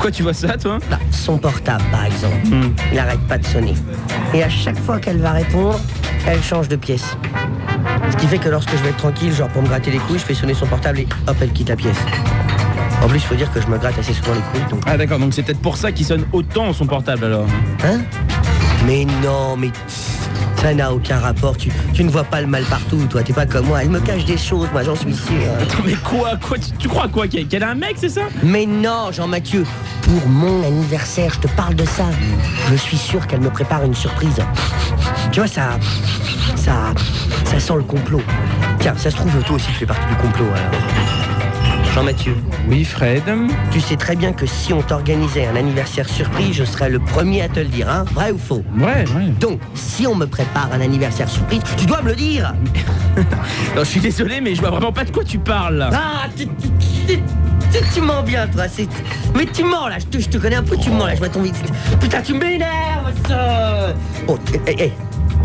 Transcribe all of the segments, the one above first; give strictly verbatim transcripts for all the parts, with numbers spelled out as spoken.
Pourquoi tu vois ça, toi? Bah, son portable, par exemple. Hmm. Il arrête pas de sonner. Et à chaque fois qu'elle va répondre, elle change de pièce. Ce qui fait que lorsque je vais être tranquille, genre pour me gratter les couilles, je fais sonner son portable et hop, elle quitte la pièce. En plus, il faut dire que je me gratte assez souvent les couilles, donc... Ah d'accord, donc c'est peut-être pour ça qu'il sonne autant son portable, alors. Hein? Mais non, mais... Ça n'a aucun rapport, tu, tu ne vois pas le mal partout, toi, t'es pas comme moi. Elle me cache des choses, moi, j'en suis sûr. Attends, mais quoi, quoi tu, tu crois quoi? Qu'elle qu'elle a un mec, c'est ça? Mais non, Jean-Mathieu, pour mon anniversaire, je te parle de ça. Je suis sûr qu'elle me prépare une surprise. Tu vois, ça... Ça... Ça sent le complot. Tiens, ça se trouve, toi aussi, tu fais partie du complot, alors. Jean-Mathieu. Oui, Fred. Tu sais très bien que si on t'organisait un anniversaire surprise, je serais le premier à te le dire, hein? Vrai ou faux? Ouais, ouais. Donc, si on me prépare un anniversaire surprise, tu dois me le dire. Non, je suis désolé, mais je vois vraiment pas de quoi tu parles, là. Ah, tu, tu, tu, tu, tu mens bien, toi. C'est... Mais tu mens, là. Je te, je te connais un peu, tu mens, là. Je vois ton... Putain, tu m'énerves, ça. Bon, hé, hé.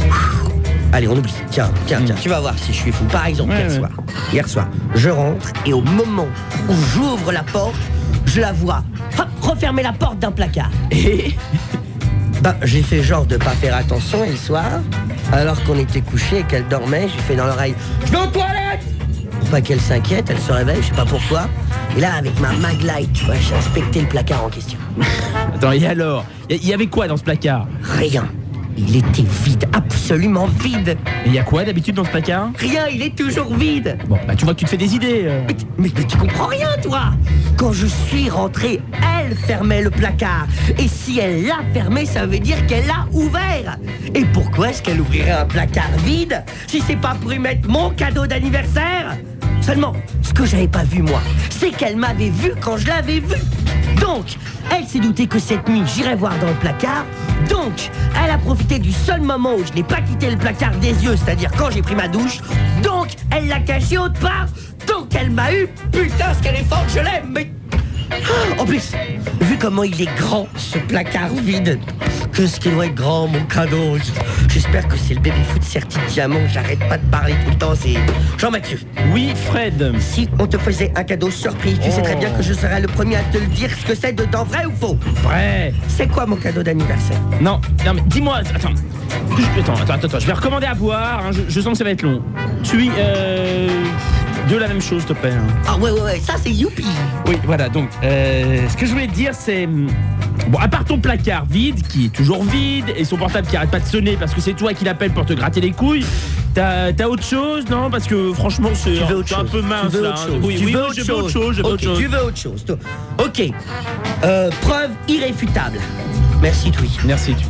Allez, on oublie. Tiens, tiens, tiens, tu vas voir si je suis fou. Par exemple, Ouais, hier ouais. soir. Hier soir, je rentre et au moment où j'ouvre la porte, je la vois, hop, refermer la porte d'un placard. Et... Ben, j'ai fait genre de pas faire attention et le soir, alors qu'on était couché et qu'elle dormait, j'ai fait dans l'oreille « Je vais aux toilettes !» Pour pas qu'elle s'inquiète, elle se réveille, je sais pas pourquoi. Et là, avec ma maglite, tu vois, j'ai inspecté le placard en question. Attends, et alors? Il y, y avait quoi dans ce placard? Rien. Il était vide, absolument vide. Et il y a quoi d'habitude dans ce placard? Rien, il est toujours vide. Bon, bah tu vois que tu te fais des idées. euh. Mais, mais, mais tu comprends rien, toi. Quand je suis rentré, elle fermait le placard. Et si elle l'a fermé, ça veut dire qu'elle l'a ouvert. Et pourquoi est-ce qu'elle ouvrirait un placard vide si c'est pas pour y mettre mon cadeau d'anniversaire? Seulement, ce que j'avais pas vu, moi, c'est qu'elle m'avait vu quand je l'avais vu. Donc, elle s'est doutée que cette nuit, j'irais voir dans le placard. Donc, elle a profité du seul moment où je n'ai pas quitté le placard des yeux, c'est-à-dire quand j'ai pris ma douche. Donc, elle l'a caché autre part. Donc, elle m'a eu. Putain, ce qu'elle est forte, je l'aime, mais... En plus, vu comment il est grand, ce placard vide, qu'est-ce qu'il doit être grand, mon cadeau. J'espère que c'est le baby-foot Certi Diamant. J'arrête pas de parler tout le temps, c'est... Jean-Mathieu. Oui, Fred. Si on te faisait un cadeau surprise, tu sais très bien que je serais le premier à te le dire ce que c'est dedans, vrai ou faux? Vrai. C'est quoi mon cadeau d'anniversaire? Non, non mais dis-moi, attends. Je- Attends, attends, attends, je vais recommander à boire, hein, je, je sens que ça va être long. Tu euh... de la même chose, s'il te plaît. hein. Ah ouais, ouais, ouais, ça c'est youpi. Oui, voilà, donc, euh, ce que je voulais te dire, c'est... Bon, à part ton placard vide, qui est toujours vide, et son portable qui arrête pas de sonner parce que c'est toi qui l'appelle pour te gratter les couilles, t'as t'as autre chose, non? Parce que franchement, c'est Tu veux autre c'est un chose? peu mince, Tu veux là. autre hein. chose? Oui, Tu oui, veux oui, autre je veux autre chose? chose, je veux Ok, autre chose. tu veux autre chose, toi. Ok. Euh, preuve irréfutable. Merci, Twi. Merci, tu...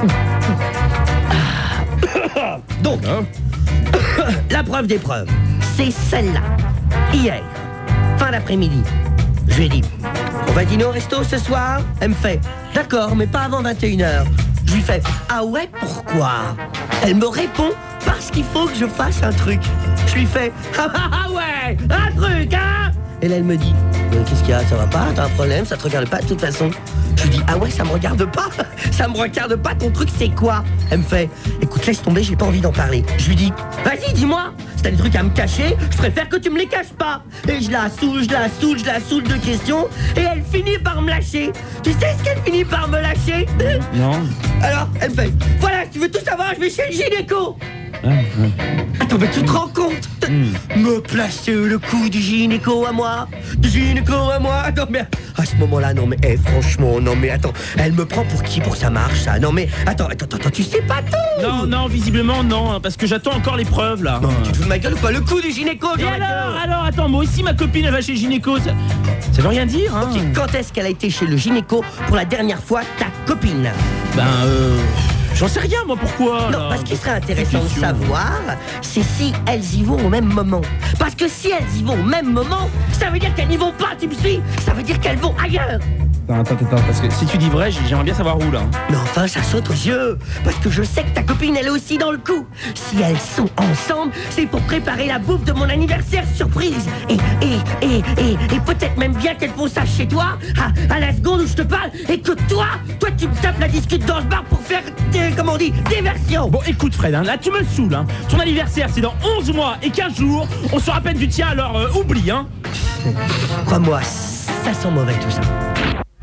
Donc, la preuve des preuves, c'est celle-là. Hier, fin d'après-midi, je lui ai dit, on va dîner au resto ce soir? Elle me fait, d'accord, mais pas avant vingt et une heures. Je lui fais, ah ouais, pourquoi? Elle me répond, parce qu'il faut que je fasse un truc. Je lui fais, ah, ah, ah ouais, un truc, hein? Et là, elle me dit, euh, qu'est-ce qu'il y a, ça va pas? T'as un problème? Ça te regarde pas de toute façon? Je lui dis, ah ouais, ça me regarde pas? Ça me regarde pas, ton truc, c'est quoi? Elle me fait, écoute, laisse tomber, j'ai pas envie d'en parler. Je lui dis, vas-y, dis-moi, si t'as des trucs à me cacher, je préfère que tu me les caches pas. Et je la saoule, je la saoule, je la saoule de questions, et elle finit par me lâcher. Tu sais ce qu'elle finit par me lâcher? Non. Alors, elle me fait, voilà, si tu veux tout savoir, je vais chez le gynéco. Ah, ouais. Attends, mais tu te rends compte de me placer le coup du gynéco à moi? Du gynéco à moi? Attends, mais à ce moment-là, non, mais eh, franchement, non, mais attends, elle me prend pour qui pour que ça marche, ça? Non, mais attends, attends, attends, tu sais pas tout? Non, non, visiblement non, hein, parce que j'attends encore les preuves là. Non, tu te fous de ma gueule ou quoi? Le coup du gynéco, Et Jean-Mathieu. alors, alors, attends, moi aussi ma copine elle va chez le gynéco, ça, ça veut rien dire, hein. Ok, quand est-ce qu'elle a été chez le gynéco pour la dernière fois, ta copine? Ben, euh, j'en sais rien moi, pourquoi Non, là parce qu'il serait intéressant de Question. savoir, c'est si elles y vont au même moment. Parce que si elles y vont au même moment, ça veut dire qu'elles n'y vont pas, tu me suis? Ça veut dire qu'elles vont ailleurs. Attends, attends, attends, parce que si tu dis vrai, j'aimerais bien savoir où là. Mais enfin, ça saute aux yeux. Parce que je sais que ta copine, elle est aussi dans le coup. Si elles sont ensemble, c'est pour préparer la bouffe de mon anniversaire surprise. Et, et, et, et, et peut-être même bien qu'elles font ça chez toi, à, à la seconde où je te parle, et que toi, toi, tu me tapes la discute dans ce bar pour faire, des, comment on dit, diversion. Bon, écoute Fred, hein, là tu me saoules, hein. Ton anniversaire c'est dans onze mois et quinze jours, on sera à peine du tien, alors euh, oublie, hein. Crois-moi, ça sent mauvais tout ça.